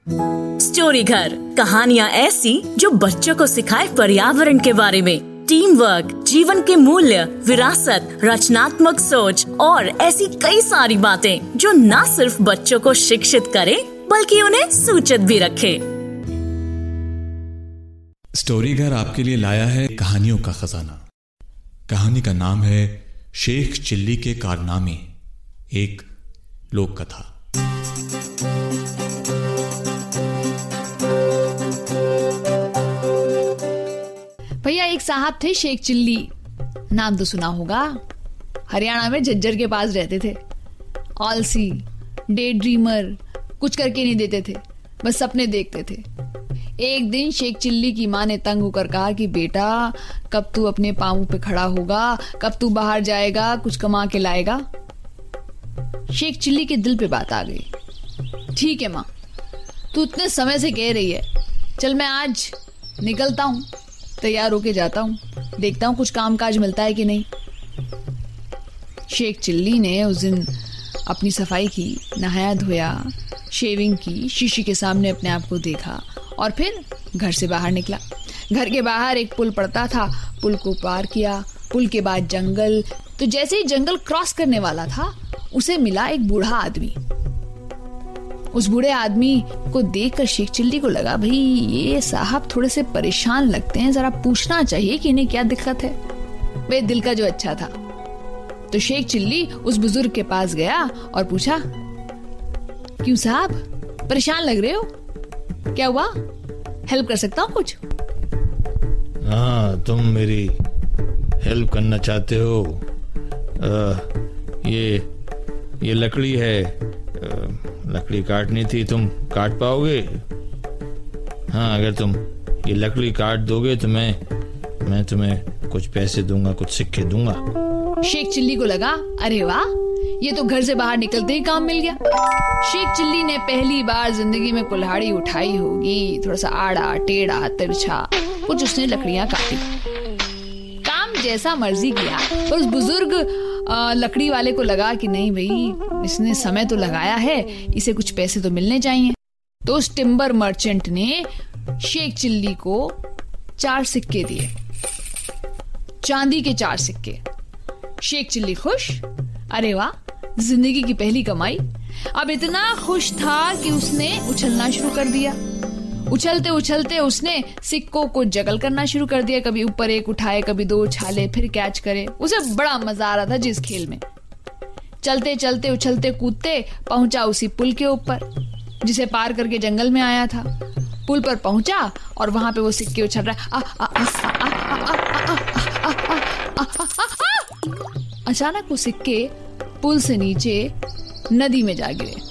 Story घर, कहानियाँ ऐसी जो बच्चों को सिखाए पर्यावरण के बारे में, टीम वर्क, जीवन के मूल्य, विरासत, रचनात्मक सोच और ऐसी कई सारी बातें जो न सिर्फ बच्चों को शिक्षित करे बल्कि उन्हें सूचित भी रखे। स्टोरी घर आपके लिए लाया है कहानियों का खजाना। कहानी का नाम है शेख चिल्ली के कारनामे, एक लोक कथा। भैया, एक साहब थे शेख चिल्ली, नाम तो सुना होगा। हरियाणा में झज्जर के पास रहते थे। आलसी, डे ड्रीमर, कुछ करके नहीं देते थे, बस सपने देखते थे। एक दिन शेख चिल्ली की माँ ने तंग होकर कहा कि बेटा, कब तू अपने पांवों पे खड़ा होगा, कब तू बाहर जाएगा, कुछ कमा के लाएगा। शेख चिल्ली के दिल पे बात आ गई। ठीक है माँ, तू इतने समय से कह रही है, चल मैं आज निकलता हूँ, तैयार होके जाता हूँ, देखता हूँ कुछ काम काज मिलता है कि नहीं। शेख चिल्ली ने उस दिन अपनी सफाई की, नहाया धोया, शेविंग की, शीशी के सामने अपने आप को देखा और फिर घर से बाहर निकला। घर के बाहर एक पुल पड़ता था, पुल को पार किया, पुल के बाद जंगल। तो जैसे ही जंगल क्रॉस करने वाला था, उसे मिला एक बूढ़ा आदमी। उस बूढ़े आदमी को देखकर शेख चिल्ली को लगा, भाई ये साहब थोड़े से परेशान लगते हैं, जरा पूछना चाहिए कि इन्हें क्या दिक्कत है। वे दिल का जो अच्छा था। तो शेख चिल्ली उस बुजुर्ग के पास गया और पूछा, क्यों साहब परेशान लग रहे हो, क्या हुआ, हेल्प कर सकता हूँ कुछ? हाँ, तुम मेरी हेल्प करना चाहते हो। ये लकड़ी है, लकड़ी काटनी थी, तुम काट पाओगे? हाँ, अगर तुम ये लकड़ी काट दोगे तो मैं तुम्हें कुछ पैसे दूंगा, कुछ सिक्के दूंगा। शेख चिल्ली को लगा, अरे वाह, ये तो घर से बाहर निकलते ही काम मिल गया। शेख चिल्ली ने पहली बार जिंदगी में कुल्हाड़ी उठाई होगी, थोड़ा सा आड़ा टेढ़ा तिरछा कुछ उसने लकड़ियां काटी। काम जैसा मर्जी किया, पर उस बुजुर्ग लकड़ी वाले को लगा कि नहीं भाई, इसने समय तो लगाया है, इसे कुछ पैसे तो मिलने चाहिए। तो उस टिम्बर मर्चेंट ने शेख चिल्ली को 4 सिक्के दिए, चांदी के 4 सिक्के। शेख चिल्ली खुश, अरे वाह, जिंदगी की पहली कमाई। अब इतना खुश था कि उसने उछलना शुरू कर दिया। उछलते उछलते उसने सिक्कों को जगल करना शुरू कर दिया, कभी ऊपर एक उठाए, कभी 2 उछाले, फिर कैच करे। उसे बड़ा मजा आ रहा था जिस खेल में। चलते चलते उछलते कूदते पहुंचा उसी पुल के ऊपर जिसे पार करके जंगल में आया था। पुल पर पहुंचा और वहां पे वो सिक्के उछल रहा। अचानक वो सिक्के पुल से नीचे नदी में जा गिरे।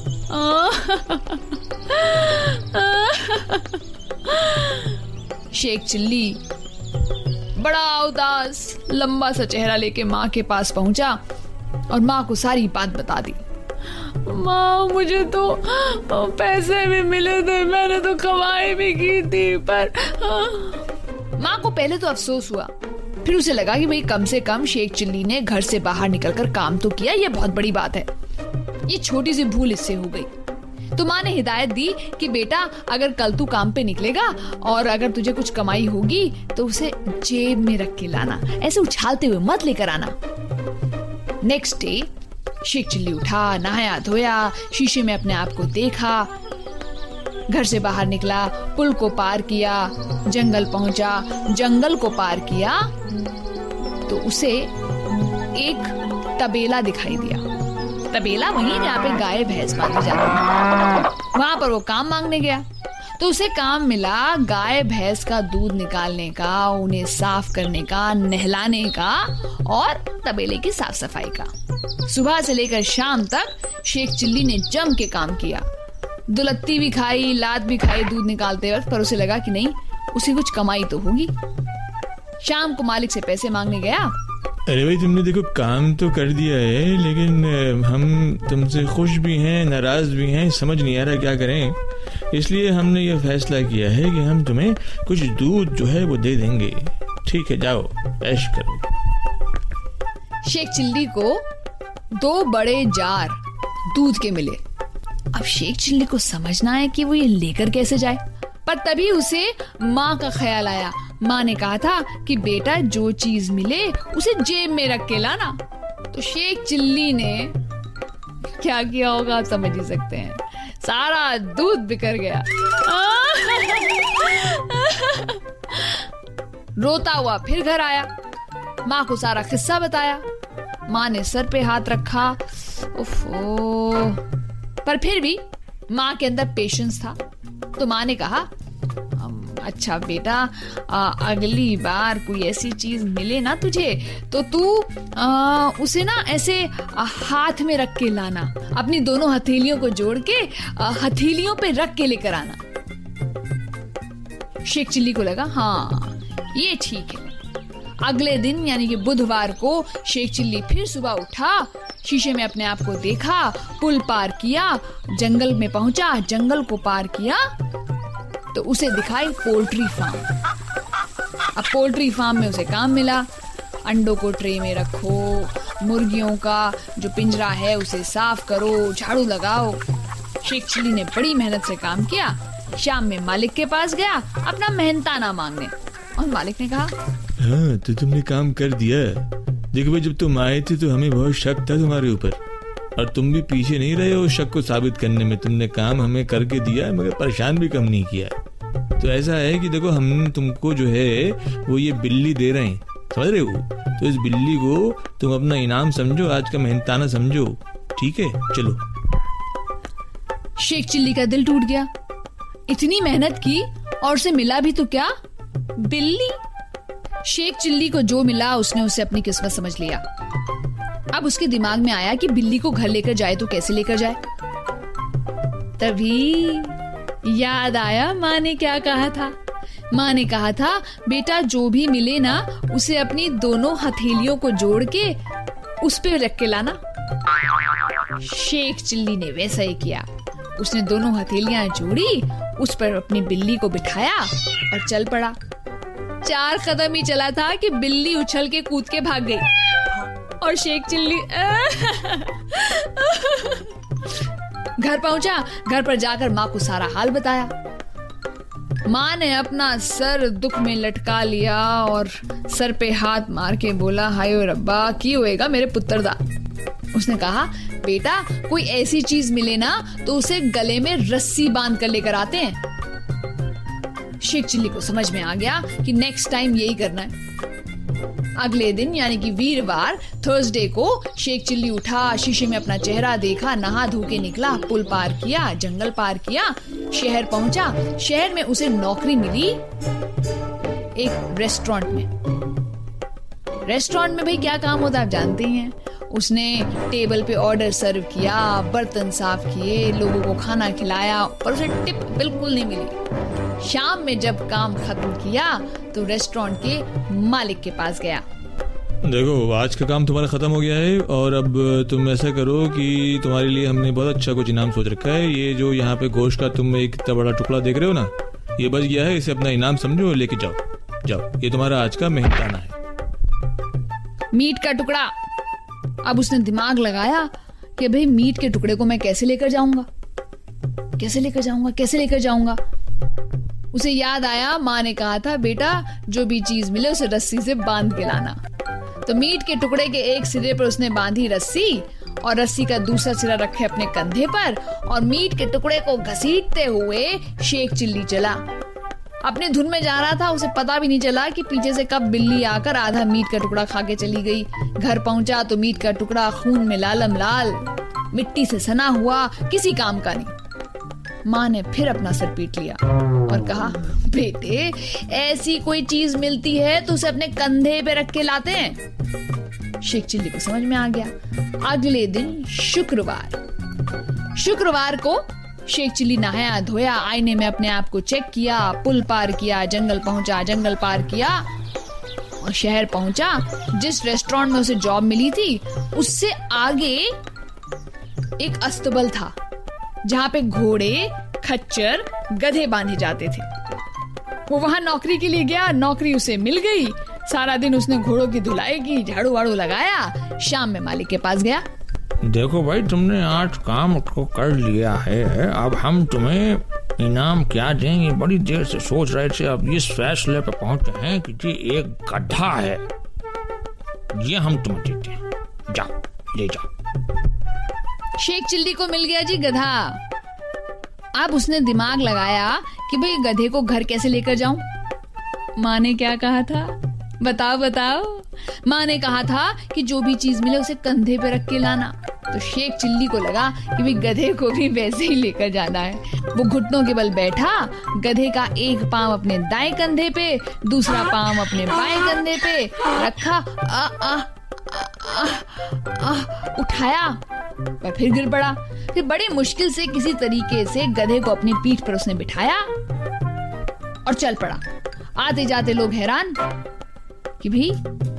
शेख चिल्ली बड़ा उदास, लंबा सा चेहरा लेके माँ के पास पहुंचा और माँ को सारी बात बता दी। माँ, मुझे तो पैसे भी मिले थे, मैंने तो कमाई भी की थी, पर माँ को पहले तो अफसोस हुआ, फिर उसे लगा कि भाई कम से कम शेख चिल्ली ने घर से बाहर निकलकर काम तो किया, ये बहुत बड़ी बात है। ये छोटी सी भूल इससे हो गई। तो माँ ने हिदायत दी कि बेटा, अगर कल तू काम पे निकलेगा और अगर तुझे कुछ कमाई होगी तो उसे जेब में रख के लाना, ऐसे उछालते हुए मत लेकर आना। नेक्स्ट डे शेख चिल्ली उठा, नहाया धोया, शीशे में अपने आप को देखा, घर से बाहर निकला, पुल को पार किया, जंगल पहुंचा, जंगल को पार किया तो उसे एक तबेला दिखाई दिया। तबेला वहीं जहाँ पे गाय भैंस बांधी जाती है। वहां पर वो काम मांगने गया तो उसे काम मिला गाय भैंस का दूध निकालने का, उन्हें साफ करने का, नहलाने का और तबेले की साफ सफाई का। सुबह से लेकर शाम तक शेख चिल्ली ने जम के काम किया। दुलत्ती भी खाई, लात भी खाई दूध निकालते वक्त, पर उसे लगा कि नहीं, उसे कुछ कमाई तो होगी। शाम को मालिक से पैसे मांगने गया। अरे भाई, तुमने देखो काम तो कर दिया है, लेकिन हम तुमसे खुश भी हैं, नाराज भी हैं, समझ नहीं आ रहा क्या करें। इसलिए हमने ये फैसला किया है कि हम तुम्हें कुछ दूध जो है वो दे देंगे। ठीक है, जाओ ऐश करो। शेख चिल्ली को 2 बड़े जार दूध के मिले। अब शेख चिल्ली को समझ ना आया कि वो ये लेकर कैसे जाए, पर तभी उसे माँ का ख्याल आया। माँ ने कहा था कि बेटा जो चीज मिले उसे जेब में रख के लाना। तो शेख चिल्ली ने क्या किया होगा आप समझ ही सकते हैं, सारा दूध बिखर गया। रोता हुआ फिर घर आया, माँ को सारा किस्सा बताया। माँ ने सर पे हाथ रखा, उफ़ो, पर फिर भी माँ के अंदर पेशेंस था। तो माँ ने कहा, अच्छा बेटा, अगली बार कोई ऐसी चीज मिले ना तुझे तो तू उसे ना ऐसे हाथ में रख के लाना, अपनी दोनों हथेलियों को जोड़ के हथेलियों पे रख के लेकर आना। शेख चिल्ली को लगा हाँ ये ठीक है। अगले दिन यानी कि बुधवार को शेख चिल्ली फिर सुबह उठा, शीशे में अपने आप को देखा, पुल पार किया, जंगल में पहुंचा, जंगल को पार किया तो उसे दिखाई पोल्ट्री फार्म। अब पोल्ट्री फार्म में उसे काम मिला, अंडों को ट्रे में रखो, मुर्गियों का जो पिंजरा है उसे साफ करो, झाड़ू लगाओ। शेख चिल्ली ने बड़ी मेहनत से काम किया। शाम में मालिक के पास गया अपना मेहनताना मांगने, और मालिक ने कहा, हाँ तो तुमने काम कर दिया। देखो भाई, जब तुम आए थे तो हमें बहुत शक था तुम्हारे ऊपर, और तुम भी पीछे नहीं रहे हो शक को साबित करने में। तुमने काम हमें करके दिया, मगर परेशान भी कम नहीं किया। तो ऐसा है कि देखो, हम तुमको जो है वो ये बिल्ली दे रहे हैं, समझ रहे हो? तो इस बिल्ली को तुम अपना इनाम समझो, आज का मेहनताना समझो, ठीक है? चलो। शेख चिल्ली का दिल टूट गया। इतनी मेहनत की और उसे मिला भी तो क्या? बिल्ली। शेख चिल्ली को जो मिला उसने उसे अपनी किस्मत समझ लिया। अब उसके दिमाग में आया कि बिल्ली को घर लेकर जाए तो कैसे लेकर जाए। तभी याद आया माँ ने क्या कहा था। माँ ने कहा था, बेटा जो भी मिले ना उसे अपनी दोनों हथेलियों को जोड़ के उस पे रख के लाना। शेख चिल्ली ने वैसा ही किया। उसने दोनों हथेलियां जोड़ी, उस पर अपनी बिल्ली को बिठाया और चल पड़ा। 4 कदम ही चला था कि बिल्ली उछल के कूद के भाग गई, और शेख चिल्ली घर पहुंचा। घर पर जाकर माँ को सारा हाल बताया। माँ ने अपना सर दुख में लटका लिया और सर पे हाथ मार के बोला, हाय रब्बा, की होएगा मेरे पुत्र दा। उसने कहा, बेटा कोई ऐसी चीज मिले ना तो उसे गले में रस्सी बांध कर लेकर आते हैं। शेख चिल्ली को समझ में आ गया कि नेक्स्ट टाइम यही करना है। अगले दिन यानी कि वीरवार, थर्सडे को शेख चिल्ली उठा, शीशे में अपना चेहरा देखा, नहा धो के निकला, पुल पार किया, जंगल पार किया, शहर पहुंचा। शहर में उसे नौकरी मिली एक रेस्टोरेंट में। रेस्टोरेंट में भाई क्या काम होता है आप जानते ही हैं। उसने टेबल पे ऑर्डर सर्व किया, बर्तन साफ किए, लोगों को खाना खिलाया, पर उसे टिप बिल्कुल नहीं मिली। शाम में जब काम खत्म किया तो रेस्टोरेंट के मालिक के पास गया। देखो, आज का काम तुम्हारा खत्म हो गया है, और अब तुम ऐसा करो कि तुम्हारे लिए हमने बहुत अच्छा कुछ इनाम सोच रखा है। ये जो यहाँ पे गोश्त का तुम एक इतना बड़ा टुकड़ा देख रहे हो ना, ये बच गया है, इसे अपना इनाम समझो और लेके जाओ। जाओ, ये तुम्हारा आज का मेहनताना है। मीट का टुकड़ा। अब उसने दिमाग लगाया कि भाई मीट के टुकड़े को मैं कैसे लेकर जाऊंगा, कैसे लेकर जाऊंगा, कैसे लेकर जाऊंगा। उसे याद आया माँ ने कहा था, बेटा जो भी चीज मिले उसे रस्सी से बांध के लाना। तो मीट के टुकड़े के एक सिरे पर उसने बांधी रस्सी, और रस्सी का दूसरा सिरा रखे अपने कंधे पर, और मीट के टुकड़े को घसीटते हुए शेख चिल्ली चला। अपने धुन में जा रहा था, उसे पता भी नहीं चला कि पीछे से कब बिल्ली आकर आधा मीट का टुकड़ा खा के चली गई। घर पहुंचा तो मीट का टुकड़ा खून में लालम लाल, मिट्टी से सना हुआ, किसी काम का नहीं। माँ ने फिर अपना सर पीट लिया और कहा, बेटे ऐसी कोई चीज मिलती है तो उसे अपने कंधे पे रख के लाते हैं। शेख चिल्ली को समझ में आ गया। अगले दिन शुक्रवार को शेख चिल्ली नहाया धोया, आईने में अपने आप को चेक किया, पुल पार किया, जंगल पहुंचा, जंगल पार किया और शहर पहुंचा। जिस रेस्टोरेंट में उसे जॉब मिली थी उससे आगे एक अस्तबल था जहां पे घोड़े, खच्चर, गधे बांधे जाते थे। वो वहां नौकरी के लिए गया, नौकरी उसे मिल गई। सारा दिन उसने घोड़ों की धुलाई की, झाड़ू वाड़ू लगाया। शाम में मालिक के पास गया। देखो भाई, तुमने आज काम को कर लिया है, अब हम तुम्हें इनाम क्या देंगे बड़ी देर से सोच रहे थे, अब इस फैसले पे पहुंचे हैं कि जी एक गधा है, ये हम तुम्हें देते हैं, जाओ ले जाओ। शेख चिल्ली को मिल गया जी गधा। अब उसने दिमाग लगाया कि भाई गधे को घर कैसे लेकर जाऊं। माँ ने क्या कहा था, बताओ बताओ। माँ ने कहा था कि जो भी चीज मिले उसे कंधे पे रख के लाना। तो शेख चिल्ली को लगा कि भाई गधे को भी वैसे ही लेकर जाना है। वो घुटनों के बल बैठा, गधे का एक पांव अपने दाएं कंधे पे, दूसरा पांव अपने बाएं कंधे पे रखा, उठाया, वह फिर गिर पड़ा। फिर बड़े मुश्किल से किसी तरीके से गधे को अपनी पीठ पर उसने बिठाया और चल पड़ा। आते जाते लोग हैरान कि भाई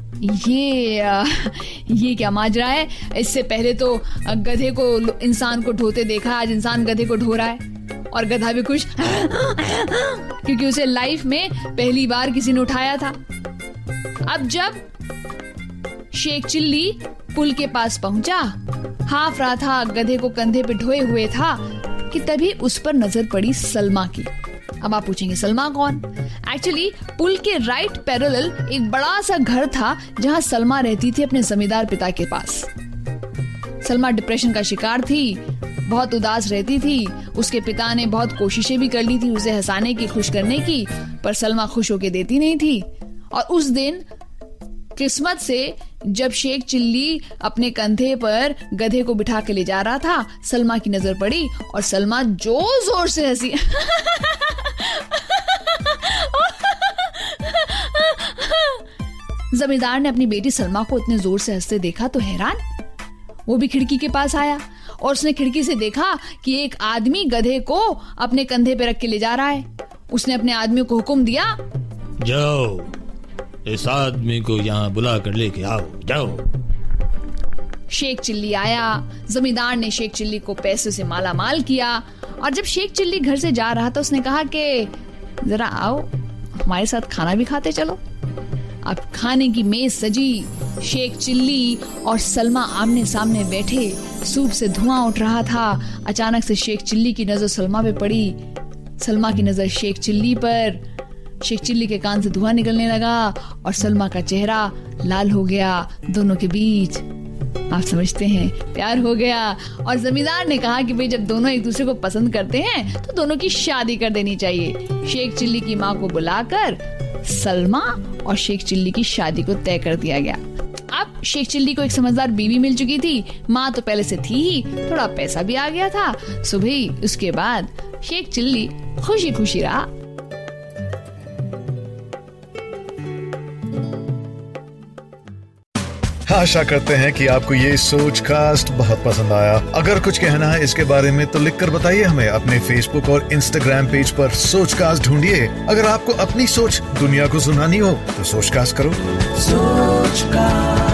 ये क्या माजरा है। इससे पहले तो गधे को इंसान को ढोते देखा, आज इंसान गधे को ढो रहा है। और गधा भी खुश क्योंकि उसे लाइफ में पहली बार किसी ने उठाया था। अब जब शेख चिल्ली पुल के पास पहुंचा, हाफ रहा था, गधे को कंधे पे ढोए हुए था, कि तभी उस पर नजर पड़ी सलमा की। अब आप पूछेंगे सलमा कौन? एक्चुअली पुल के राइट पैरेलल एक बड़ा सा घर था जहां सलमा रहती थी अपने जमींदार पिता के पास। सलमा डिप्रेशन का शिकार थी, बहुत उदास रहती थी। उसके पिता ने बहुत कोशिशें भी कर ली थी उसे हंसाने की, खुश करने की, पर सलमा खुश होके देती नहीं थी। और उस दिन किस्मत से जब शेख चिल्ली अपने कंधे पर गधे को बिठा के ले जा रहा था, सलमा की नजर पड़ी और सलमा जोर से हंसी। जमींदार ने अपनी बेटी सलमा को इतने जोर से हंसते देखा तो हैरान। वो भी खिड़की के पास आया और उसने खिड़की से देखा कि एक आदमी गधे को अपने कंधे पे रख के ले जा रहा है। उसने अपने आदमी को हुक्म दिया, जाओ इस आदमी को यहाँ बुला कर लेके आओ, जाओ। शेख चिल्ली आया। जमींदार ने शेख चिल्ली को पैसे से माला माल किया और जब शेख चिल्ली घर से जा रहा था उसने कहा कि जरा आओ हमारे साथ खाना भी खाते चलो। अब खाने की मेज सजी, शेख चिल्ली और सलमा आमने सामने बैठे, सूप से धुआं उठ रहा था। अचानक से शेख चिल्ली की नजर सलमा पे पड़ी, सलमा की नजर शेख चिल्ली पर। शेख चिल्ली के कान से धुआं निकलने लगा और सलमा का चेहरा लाल हो गया। दोनों के बीच आप समझते हैं प्यार हो गया। और जमींदार ने कहा कि भाई जब दोनों एक दूसरे को पसंद करते हैं तो दोनों की शादी कर देनी चाहिए। शेख चिल्ली की माँ को बुलाकर सलमा और शेख चिल्ली की शादी को तय कर दिया गया। अब शेख चिल्ली को एक समझदार बीवी मिल चुकी थी, माँ तो पहले से थी ही, थोड़ा पैसा भी आ गया था। सुबह उसके बाद शेख चिल्ली खुशी खुशी रहा। आशा करते हैं कि आपको ये सोच कास्ट बहुत पसंद आया। अगर कुछ कहना है इसके बारे में तो लिखकर बताइए हमें अपने फेसबुक और इंस्टाग्राम पेज पर सोच कास्ट ढूंढिए। अगर आपको अपनी सोच दुनिया को सुनानी हो तो सोच कास्ट करो। सोच कास्ट।